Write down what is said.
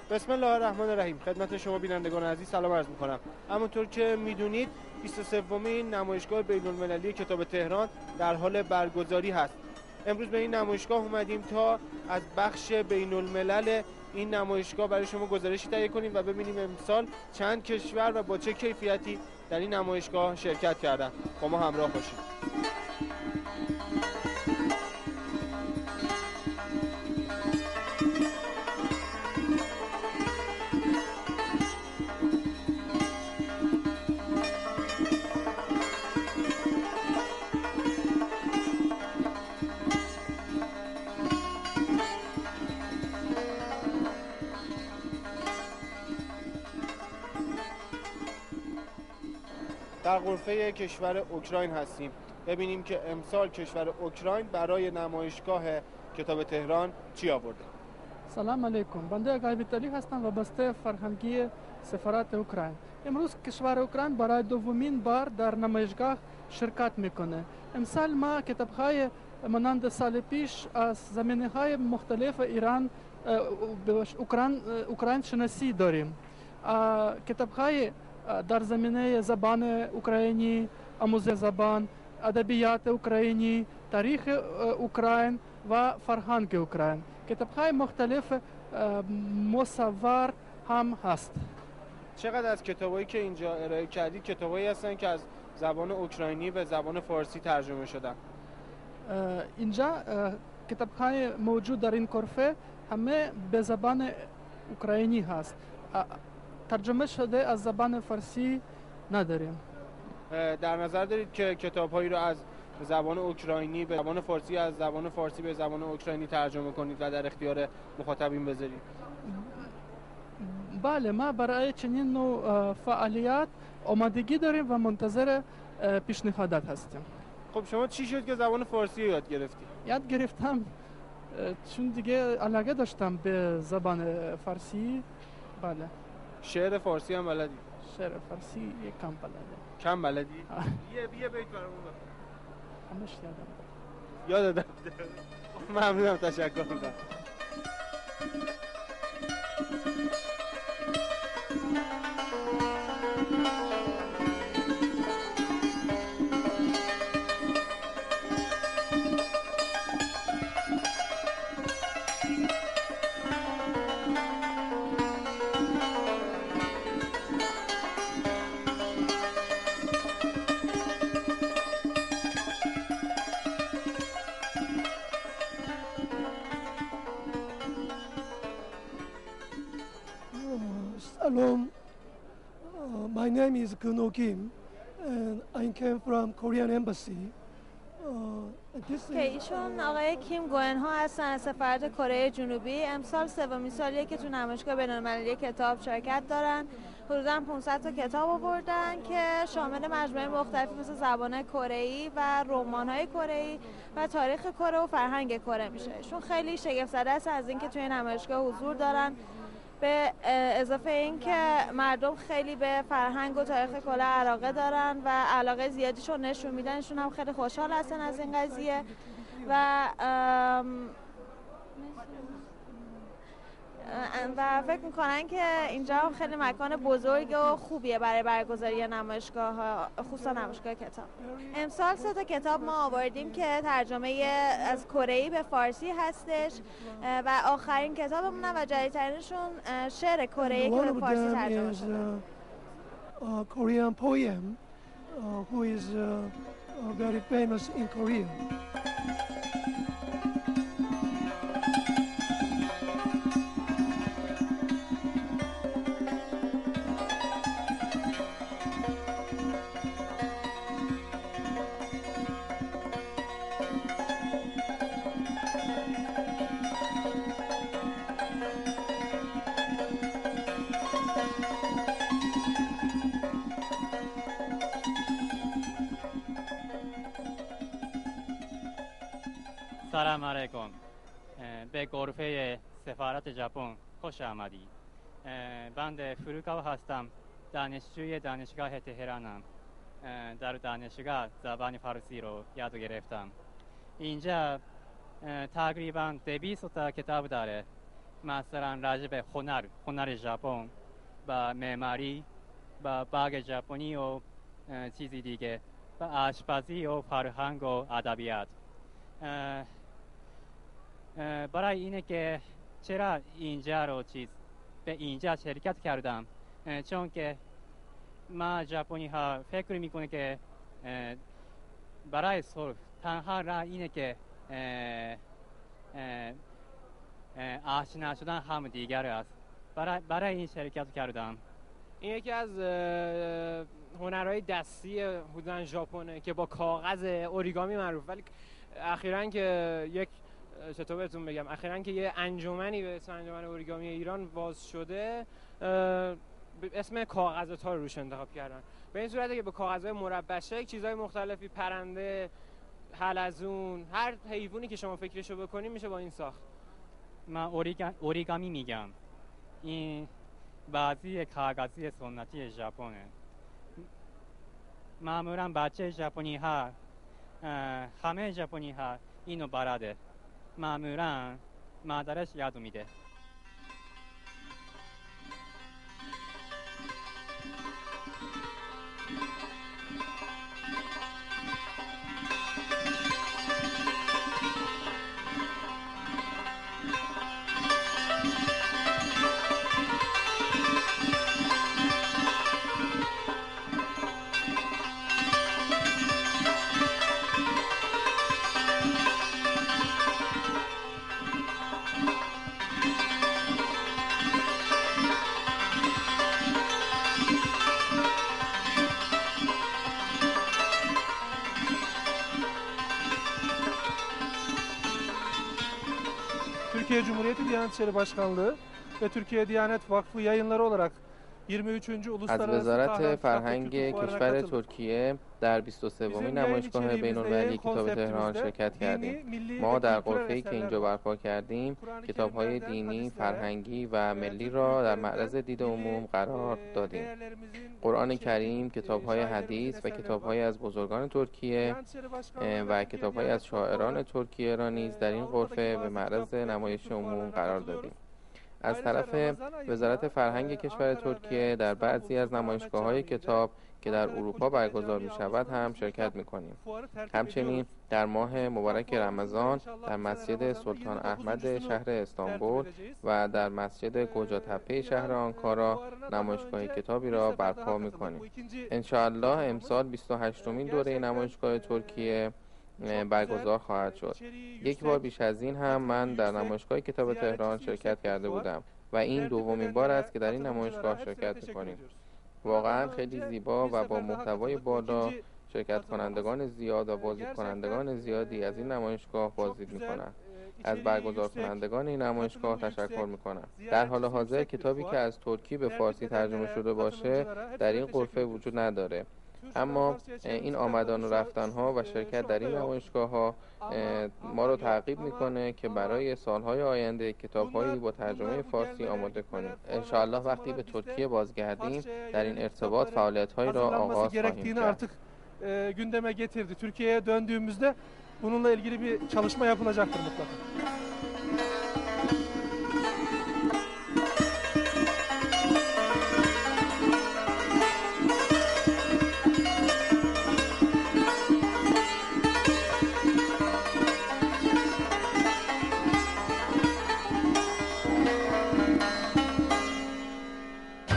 بسم الله الرحمن الرحیم. خدمت شما بینندگان عزیز سلام عرض می‌کنم. همونطور که می‌دونید 23مین نمایشگاه بین‌المللی کتاب تهران در حال برگزاری هست. امروز به این نمایشگاه اومدیم تا از بخش بین‌الملل این نمایشگاه برای شما گزارشی تهیه کنیم و ببینیم امسال چند کشور و با چه کیفیتی در این نمایشگاه شرکت کردن. با ما همراه باشید. در غرفه کشور اوکراین هستیم. ببینیم که امسال کشور اوکراین برای نمایشگاه کتاب تهران چی آورده. سلام علیکم. بنده آقای ویتالی هستم و بسته فرهنگی سفارت اوکراین. امروز کشور اوکراین برای دومین بار در نمایشگاه شرکت میکنه. امسال ما کتاب‌های مانند سال پیش از زمینه‌های مختلف ایران اوکراین شناسی داریم. کتاب‌های در زمینه زبان اوکراینی، آموزش زبان، ادبیات اوکراینی، تاریخ اوکراین و فرهنگ اوکراین. کتاب‌های مختلف مصور هم هست. چقدر از کتابایی که اینجا ارائه کردید کتابایی هستن که از زبان اوکراینی به زبان فارسی ترجمه شدن؟ اینجا کتاب‌های موجود در این غرفه همه به زبان اوکراینی هست. ترجمه شده از زبان فارسی نداریم. در نظر دارید که کتاب‌هایی رو از زبان اوکراینی به زبان فارسی، از زبان فارسی به زبان اوکراینی ترجمه کنید و در اختیار مخاطبین بذارید؟ بله، ما برای چنین نوع فعالیت آمادگی داریم و منتظر پیشنهادات هستیم. خب شما چی شد که زبان فارسی رو یاد گرفتی؟ یاد گرفتم چون دیگه علاقه داشتم به زبان فارسی. بله. شعر فارسی هم بلدی؟ شعر فارسی یک کم بلده. کم بلدی؟ یه بیت برامون بخون. همش یادم. ممنونم، تشکر میکنم. Hello, my name is Kuno Kim, and I came from Korean Embassy. ایشون آقای کیم گوئنها هستن از سفارت کره جنوبی. امسال سومین سالیه که تو نمایشگاه بین‌المللی کتاب شرکت دارن. حدوداً 500 تا کتاب آوردن که شامل مجموعه مختلفی مثل زبان کره‌ای و رمان‌های کره‌ای و تاریخ کره و فرهنگ کره میشه. ایشون خیلی شگفت زده است از اینکه توی نمایشگاه حضور دارن، به اضافه این که مردم خیلی به فرهنگ و تاریخ کره علاقه دارن و علاقه زیادیشون نشون میدن. ایشون هم خیلی خوشحال هستن از این قضیه و فکر میکنن که اینجا هم خیلی مکان بزرگ و خوبیه برای برگزاری نمایشگاه ها، خصوصا نمایشگاه کتاب. امسال 3 تا کتاب ما آوردیم که ترجمه از کره‌ای به فارسی هستش و آخرین کتابمون و جدیدترینشون شعر کره‌ای که به فارسی ترجمه شده. Korean poem who is very famous in Korea. سلام علیکم. به غرفه سفارت ژاپن خوش آمدید. بنده فروکاوا هستم. دانشجوی دانشگاه تهرانم. در دانشگاه زبان فارسی رو یاد گرفتم. اینجا تقریبا 200 تا کتاب داره. مثلا راجع به هنر ژاپن و معماری و باغ ژاپنی و چیزی دیگه و آشپزی و فرهنگ و ادبیات. برای اینه که چرا اینجا رو به اینجا شرکت کردم، چون که ما ژاپنی ها فکر میکنه که برای صلح تنها راه اینه که آشنا شدن هم دیگر است. برای این شرکت کردم. این یکی از هنرهای دستی حدوداً ژاپنه که با کاغذ اوریگامی معروف، ولی اخیراً که چطور بهتون بگم، اخیراً که یه انجمنی به اسم انجمن اوریگامی ایران باز شده، اسم کاغذ تا رو روش انتخاب کردن. به این صورته که با کاغذهای مربع شکل چیزهای مختلفی، پرنده، حلزون، هر حیوانی که شما فکرشو بکنید میشه با این ساخت. من اوریگامی میگم. این بازی کاغذی سنتی ژاپنه. معمولا بچه ژاپنی ها، همه ژاپنی ها اینو بلده. معمولا مادرش یاد میده. Türkiye Cumhuriyeti Diyanet İşleri Başkanlığı ve Türkiye Diyanet Vakfı yayınları olarak 23. از Uluslararası وزارت Tahran فرهنگ Kitap Fuarı'na کشور katıldık. ترکیه در 23مین نمایشگاه بین‌المللی کتاب تهران شرکت کردیم. ما در غرفه‌ای که اینجا برپا کردیم کتاب‌های دینی، فرهنگی و ملی را در معرض دید عموم قرار دادیم. قرآن کریم، کتاب‌های حدیث و کتاب‌های از بزرگان ترکیه و کتاب‌های از شاعران ترکیه را نیز در این غرفه به معرض نمایش عموم قرار دادیم. از طرف وزارت فرهنگ کشور ترکیه در بعضی از نمایشگاه‌های کتاب که در اروپا برگزار می‌شود هم شرکت می‌کنیم. همچنین در ماه مبارک رمضان در مسجد سلطان احمد شهر استانبول و در مسجد گوجا تپه شهر آنکارا نمایشگاه کتابی را برپا می‌کنیم. انشاءالله امسال 28مین دوره نمایشگاه ترکیه برگزار خواهد شد. یک بار بیش از این هم من در نمایشگاه کتاب تهران شرکت کرده بودم و این دومین بار است که در این نمایشگاه شرکت می‌کنیم. واقعا خیلی زیبا و با محتوای بالا، شرکت کنندگان زیاد و بازدید کنندگان زیادی از این نمایشگاه بازدید می‌کنند. از برگزار کنندگان این نمایشگاه تشکر می‌کنم. در حال حاضر کتابی که از ترکی به فارسی ترجمه شده باشه در این غرفه وجود نداره. اما این آمدن و رفتن ها و شرکت در این نمایشگاه ها ما رو تعقیب میکنه که برای سالهای آینده کتاب هایی با tərcüme فارسی آماده کنیم. انشاءالله وقتی به ترکیه بازگردیم در این ارتباط فعالیت هایی را آغاز خواهیم کرد. artık gündeme getirdi. Türkiye'ye döndüğümüzde bununla ilgili bir çalışma yapılacaktır mutlaka.